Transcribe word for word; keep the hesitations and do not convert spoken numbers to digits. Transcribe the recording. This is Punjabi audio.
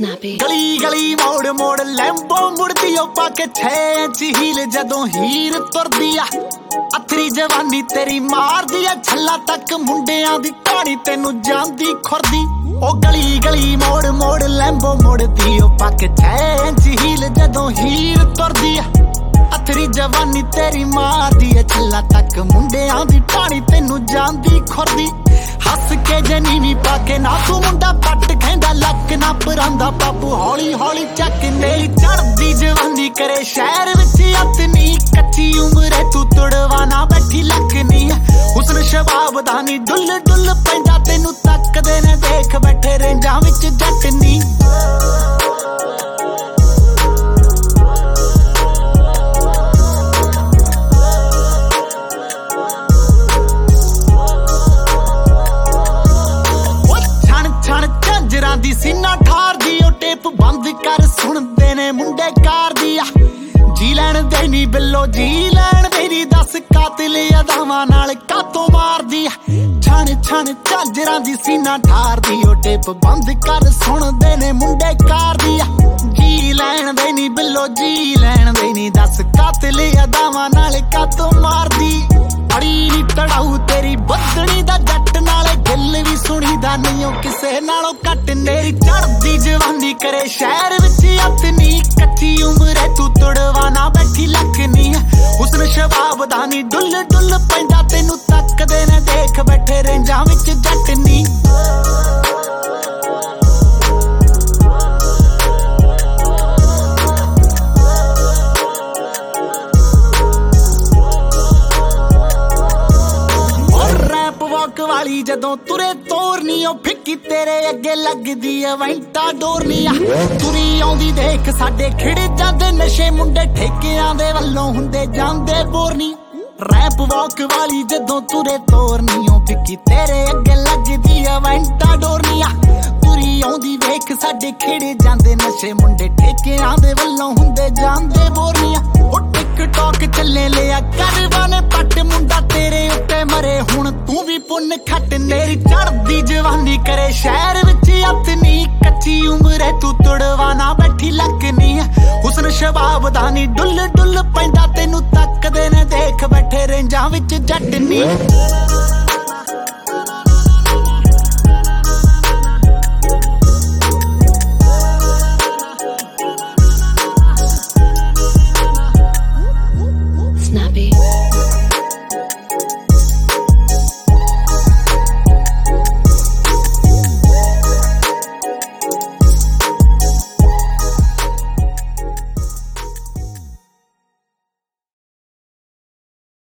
snappy ਗਲੀ ਗਲੀ ਮੋੜ ਮੋੜ ਲੈਂਬੋ ਮੁੜਦੀ ਓ ਪਾ ਕੇ ਛੇ ਇੰਚ ਹੀਲ ਜਦੋਂ ਹੀਰ ਤੁਰਦੀ ਆ ਅਥਰੀ ਜਵਾਨੀ ਤੇਰੀ ਮਾਰਦੀ ਆ ਛੱਲਾ ਤੱਕ ਮੁੰਡਿਆਂ ਦੀ ਕਹਾਣੀ ਤੈਨੂੰ ਜਾਂਦੀ ਖੁਰਦੀ ਉਹ ਗਲੀ ਗਲੀ ਮੋੜ ਮੋੜ ਲੈਂਬੋ ਮੁੜਦੀ ਓ ਪਾ ਕੇ ਛੇ ਇੰਚ ਹੀਲ ਜਦੋਂ ਹੀਰ ਤੁਰਦੀ ਆ ਅਥਰੀ ਜਵਾਨੀ ਤੇਰੀ ਮਾਰਦੀ ਆ ਛੱਲਾ ਤੱਕ ਮੁੰਡਿਆਂ ਦੀ ਕਹਾਣੀ ਤੈਨੂੰ ਜਾਂਦੀ ਖੁਰਦੀ ਹੱਸ ਕੇ ਜਨੀਨੀ ਪਾ ਕੇ ਨਾ ਤੂੰ ਮੁੰਡਾ ਪੱਟ ਕਹਿੰਦਾ ਲੱਕ ਨਾ ਪਰਾਂਦਾ ਬਾਪੂ ਹੌਲੀ ਹੌਲੀ ਚੱਕ ਮੇਰੀ ਚੜਦੀ ਜਵਾਨੀ ਕਰੇ ਸ਼ਹਿਰ ਵਿੱਚ ਅਤਨੀ ਕੱਚੀ ਉਮਰੇ ਤੂੰ ਤੁੜਵਾ ਨਾ ਬੈਠੀ ਲੱਕਨੀ ਹੁਸਨ ਸ਼ਬਾਬ ਦਾ ਨੀ ਡੁੱਲ ਡੁੱਲ ਪੈਂਦਾ ਤੈਨੂੰ ਤੱਕਦੇ ਨੇ ਦੇਖ ਬੈਠੇ ਰੇਂਜਾਂ ਵਿੱਚ ਜੱਟ ਨੀ ਦੀ ਸੀਨਾ ਠਾਰਦੀ ਓ ਟੇਪ ਬੰਦ ਕਰ ਸੁਣਦੇ ਨੇ ਮੁੰਡੇ ਕਾਰ ਦੀ ਆ ਜੀ ਲੈਣ ਦੇ ਨੀ ਬਿੱਲੋ ਜੀ ਲੈਣ ਦੇ ਨੀ ਦੱਸ ਕਾਤਲ ਅਦਾਵਾਂ ਨਾਲ ਕਾਤੋਂ ਮਾਰਦੀ ਆ ਛਣ ਛਣ ਝਾਂਜਰਾਂ ਦੀ ਸੀਨਾ ਠਾਰਦੀ ਓ ਟੇਪ ਬੰਦ ਕਰ ਸੁਣਦੇ ਨੇ ਮੁੰਡੇ ਕਾਰ ਦੀ ਆ ਜੀ ਲੈਣ ਦੇ ਨੀ ਬਿੱਲੋ ਜੀ ਲੈਣ ਦੇ ਨੀ ਦੱਸ ਕਾਤਲ ਅਦਾਵਾਂ ਨਾਲ ਕਾਤੋਂ ਮਾਰਦੀ ਅੜੀ ਨੀ ਤੜਾਊ ਤੇਰੀ ਬੱਦਣੀ ਦਾ ਜੱਟ ਨਾਲੇ ਦਿਲ ਵੀ ਸੁਣੀਦਾ ਨਹੀਂ ਓ ਕਿਸੇ ਨਾਲੋਂ ਘੱਟ ਮੇਰੀ ਚੜਦੀ ਜਵਾਨੀ ਕਰੇ ਸ਼ਹਿਰ ਵਿੱਚ ਅਤਨੀ ਕੱਚੀ ਉਮਰੇ ਤੂੰ ਤੁੜਵਾ ਨਾ ਬੈਠੀ ਲੱਕਨੀ ਹੁਸਨ ਸ਼ਬਾਬ ਦਾ ਨੀ ਡੁੱਲ ਡੁੱਲ ਪੈਂਦਾ ਤੈਨੂੰ ਤੱਕਦੇ ਨੇ ਦੇਖ ਬੈਠੇ ਰੇਂਜਾਂ ਵਿੱਚ ਜੱਟ ਨੀ ਵਾਲੀ ਜਦੋਂ ਤੁਰੇ ਤੋਰਨੀ ਓ ਫਿੱਕੀ ਤੇਰੇ ਅੱਗੇ ਲੱਗਦੀ ਐ ਵੈਂਟਾ ਡੋਰਨੀ ਆ ਤੁਰੀ ਆਉਂਦੀ ਦੇਖ ਸਾਡੇ ਖਿੜ ਜਾਂਦੇ ਨਸ਼ੇ ਮੁੰਡੇ ਠੇਕਿਆਂ ਦੇ ਵੱਲੋਂ ਹੁੰਦੇ ਜਾਂਦੇ ਬੋਰਨੀ ਰੈਪ ਵਾਕ ਵਾਲੀ ਜਦੋਂ ਤੁਰੇ ਤੋਰਨੀ ਓ ਫਿੱਕੀ ਤੇਰੇ ਅੱਗੇ ਲੱਗਦੀ ਐ ਵੈਂਟਾ ਡੋਰਨੀ ਆ ਤੁਰੀ ਆਉਂਦੀ ਵੇਖ ਸਾਡੇ ਖਿੜ ਜਾਂਦੇ ਨਸ਼ੇ ਮੁੰਡੇ ਠੇਕਿਆਂ ਦੇ ਵੱਲੋਂ ਹੁੰਦੇ ਜਾਂਦੇ ਬੋਰਨੀਆਂ ਓ ਟਿਕਟੌਕ ਚੱਲੇ ਲਿਆ ਕਰਵਾਨੇ ਪੱਟ ਮੁੰਡਾ ਤੇਰੇ ਉੱਤੇ ਮਰੇ ਹੁਣ ਤੂੰ ਵੀ ਪੁੰਨ ਖੱਟ ਮੇਰੀ ਚੜਦੀ ਜਵਾਨੀ ਕਰੇ ਸ਼ਹਿਰ ਵਿੱਚ ਅਤਨੀ ਕੱਚੀ ਉਮਰੇ ਤੂੰ ਤੁੜਵਾ ਨਾ ਬੈਠੀ ਲੱਕਨੀ ਹੁਸਨ ਸ਼ਬਾਬ ਦਾ ਨੀ ਡੁੱਲ ਡੁੱਲ ਪੈਂਦਾ ਤੈਨੂੰ ਤੱਕਦੇ ਨੇ ਦੇਖ ਬੈਠੇ ਰੇਂਜਾਂ ਵਿੱਚ ਜੱਟ ਨੀ